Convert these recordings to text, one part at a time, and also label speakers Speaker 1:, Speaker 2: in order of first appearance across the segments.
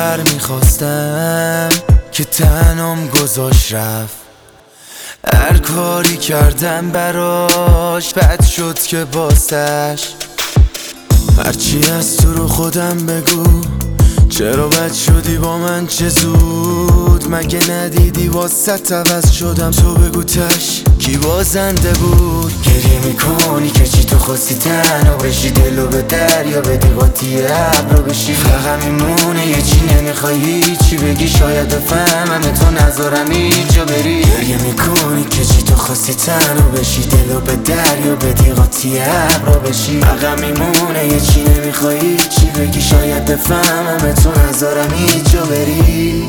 Speaker 1: آخر میخواستم که تنم گذاشت رفت. هر کاری کردم براش بد شد که باستش. هرچی از تو رو خودم بگو، چرا بد شدی با من چه زود؟ مگه ندیدی واسه عوض شدم؟ تو بگو تش کی بازنده بود؟ گریه میکنی که چی تو خواستی تنها بشی، دلو به دریا بدی قاطی ابرو بشی. فقط میمونه یه چی نمیخوای چی بگی، شاید بفهمم تو نذارم اینجا بری. گریه میکنی که چی تو خواستی تنها بشی، دلو به دریا بدی قاطی ابرو بشی. فقط میمونه یه چی نمیخوای چی بگی، شاید بفهمم تو نذارم اینجا بری.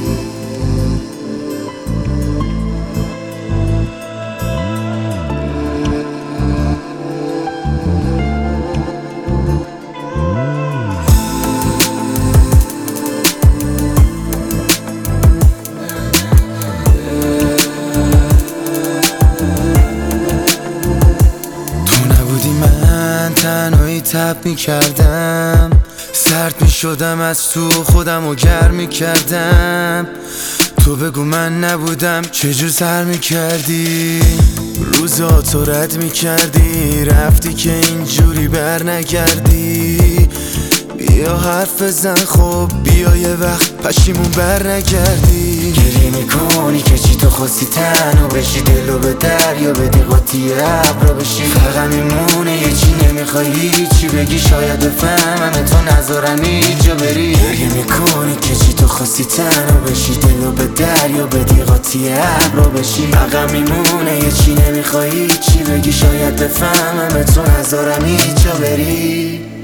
Speaker 1: تنهایی تب میکردم، سرد میشدم از تو خودم و گرم میکردم. تو بگو من نبودم چجور سر میکردی، روزاتو رد میکردی، رفتی که اینجوری بر نگردی. بیا حرف بزن خب، بیا یه وقت پشیمون بر نگردی. گریه میکنی که چی تو خواستی تنها بشی، دلو به دریا بدی قاطی ابرو بشی. فقط میمونه یه چی نمیخوای چی بگی، شاید بفهمم تو نذارم اینجا بری. گریه میکنی که چی تو خواستی تنها بشی، دلو به دریا بدی قاطی ابرو بشی. فقط میمونه یه چی نمیخوای چی بگی، شاید بفهمم تو نذارم اینجا بری.